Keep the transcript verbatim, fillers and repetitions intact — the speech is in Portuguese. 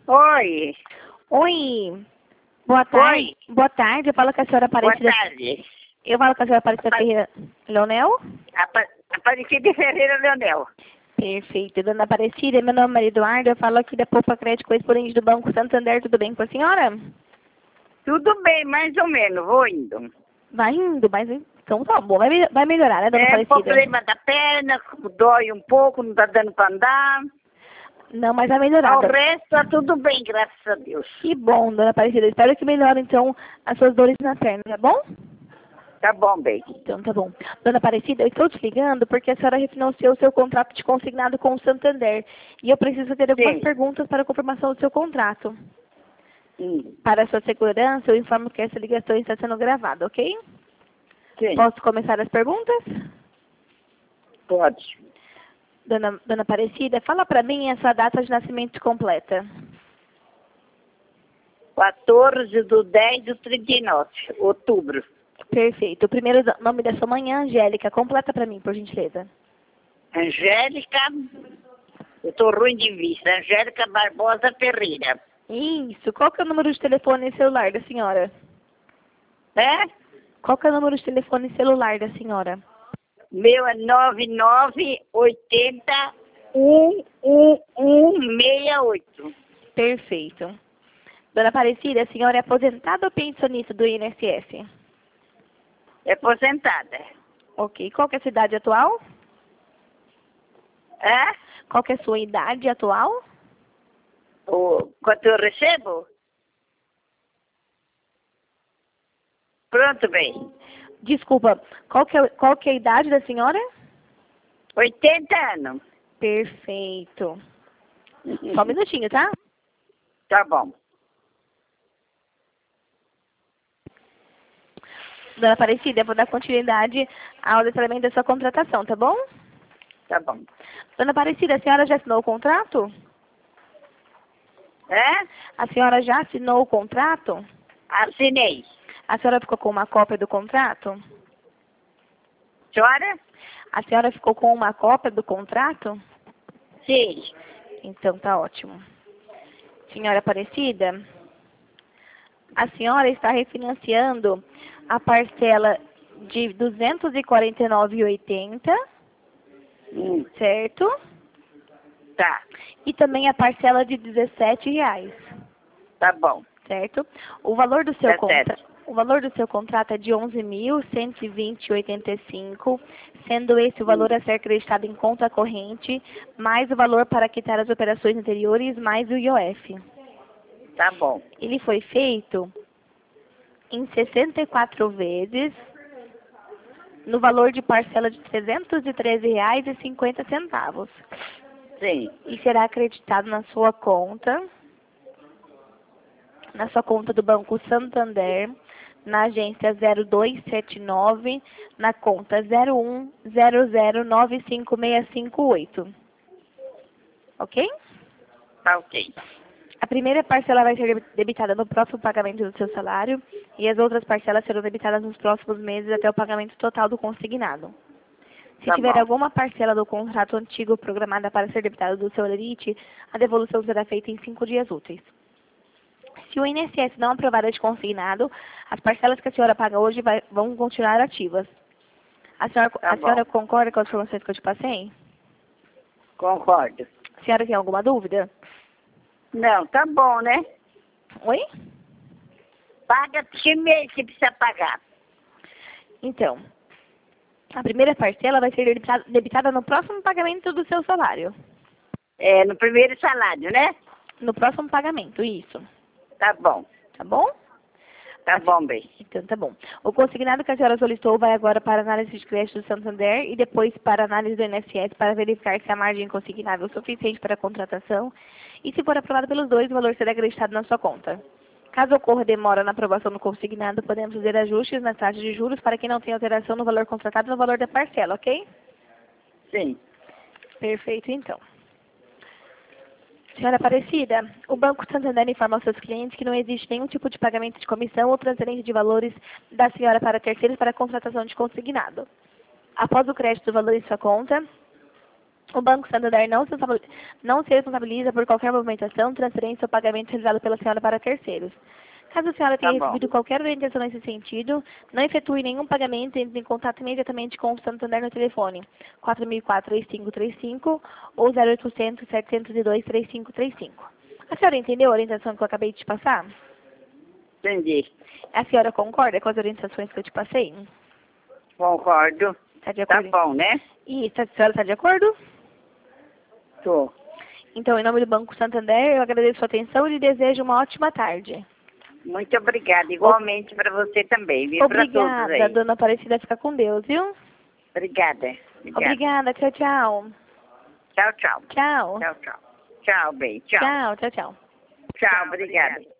Oi. Oi. Boa tarde. Oi. Boa tarde. Eu falo com a senhora Boa Aparecida. tarde. Eu falo com a senhora Aparecida Apa- Ferreira Leonel. Apa Aparecida Ferreira Leonel. Perfeito. Dona Aparecida, meu nome é Eduardo. Eu falo aqui da Poupa Crédito Correspondente do Banco Santander. Tudo bem com a senhora? Tudo bem, mais ou menos, vou indo. Vai indo, mas então tá bom. Vai, me- vai melhorar, né, Dona É Aparecida? problema da perna, dói um pouco, não tá dando pra andar. Não, mas vai melhorar. Ao dona- resto tá tudo bem, graças a Deus. Que bom, Dona Aparecida. Espero que melhore, então, as suas dores na perna, tá bom? Tá bom, bem. Então, tá bom. Dona Aparecida, eu estou te ligando porque a senhora refinanciou o seu contrato de consignado com o Santander. E eu preciso ter algumas Sim. perguntas para a confirmação do seu contrato. Hum. Para a sua segurança, eu informo que essa ligação está sendo gravada, ok? Sim, Posso começar as perguntas? pode. Dona, Dona Aparecida, fala para mim a sua data de nascimento completa. quatorze do dez do trinta e nove, outubro. Perfeito. O primeiro do- nome da sua mãe é Angélica. Completa para mim, por gentileza. Angélica, eu tô ruim de vista. Angélica Barbosa Ferreira. Isso. Qual que é o número de telefone celular da senhora? É? Qual que é o número de telefone celular da senhora? Meu é nove nove oito zero um um um seis oito. Perfeito. Dona Aparecida, a senhora é aposentada ou pensionista do I N S S? É aposentada. Ok. Qual que é a sua idade atual? É? Qual que é a sua idade atual? O, quanto eu recebo? Pronto, bem. Desculpa, qual que é, qual que é a idade da senhora? oitenta anos. Perfeito. Só um minutinho, tá? Tá bom. Dona Aparecida, eu vou dar continuidade ao detalhamento da sua contratação, tá bom? Tá bom. Dona Aparecida, a senhora já assinou o contrato? É? A senhora já assinou o contrato? Assinei. A senhora ficou com uma cópia do contrato? Senhora? A senhora ficou com uma cópia do contrato? Sim. Então tá ótimo. Senhora Aparecida, a senhora está refinanciando a parcela de duzentos e quarenta e nove reais e oitenta centavos, Hum, certo? tá. E também a parcela de dezessete reais, Tá bom. certo? O valor do seu Tá contra... certo. o valor do seu contrato é de onze mil cento e vinte reais e oitenta e cinco centavos, sendo esse o valor a ser acreditado em conta corrente, mais o valor para quitar as operações anteriores, mais o I O F. Tá bom. Ele foi feito em sessenta e quatro vezes, no valor de parcela de trezentos e treze reais e cinquenta centavos. Sim. E será acreditado na sua conta, na sua conta do Banco Santander, na agência zero dois sete nove, na conta zero um zero zero nove cinco seis cinco oito. Ok? Tá ok. A primeira parcela vai ser debitada no próximo pagamento do seu salário e as outras parcelas serão debitadas nos próximos meses até o pagamento total do consignado. Se Tá tiver bom. alguma parcela do contrato antigo programada para ser debitada do seu lerite, a devolução será feita em cinco dias úteis. Se o I N S S não aprovar este consignado, as parcelas que a senhora paga hoje vai- vão continuar ativas. A senhora, Tá a senhora bom. concorda com as informações que eu te passei? Concordo. A senhora tem alguma dúvida? Não, tá bom, né? Oi? Paga que mês que precisa pagar. Então, a primeira parcela vai ser debitada, debitada no próximo pagamento do seu salário. É, no primeiro salário, né? No próximo pagamento, isso. Tá bom. Tá bom? Tá bom, bem. Então, tá bom. O consignado que a senhora solicitou vai agora para análise de crédito do Santander e depois para análise do I N S S para verificar se a margem consignável é suficiente para a contratação. E se for aprovado pelos dois, o valor será acreditado na sua conta. Caso ocorra demora na aprovação do consignado, podemos fazer ajustes nas taxas de juros para que não tenha alteração no valor contratado e no valor da parcela, ok? Sim. Perfeito, então. Senhora Aparecida, o Banco Santander informa aos seus clientes que não existe nenhum tipo de pagamento de comissão ou transferência de valores da senhora para terceiros para a contratação de consignado. Após o crédito do valor em sua conta, O Banco Santander não se responsa- não se responsabiliza por qualquer movimentação, transferência ou pagamento realizado pela senhora para terceiros. Caso a senhora Tá tenha bom. recebido qualquer orientação nesse sentido, não efetue nenhum pagamento e entre em contato imediatamente com o Santander no telefone quatro mil e quatro, três cinco três cinco ou zero oitocentos, setecentos e dois, três cinco três cinco. A senhora entendeu a orientação que eu acabei de te passar? Entendi. A senhora concorda com as orientações que eu te passei? Concordo. Está de Tá acordo? bom, né? Isso, a senhora está de acordo? Tô. Então, em nome do Banco Santander, eu agradeço a sua atenção e lhe desejo uma ótima tarde. Muito obrigada. Igualmente para você também, viu? Para todos Obrigada, aí. dona Aparecida. Fica com Deus, viu? Obrigada. Obrigada. Obrigada. Tchau, tchau. Tchau, tchau. Tchau. Tchau, tchau. Tchau, bem. Tchau. Tchau, tchau, tchau. Tchau, obrigada.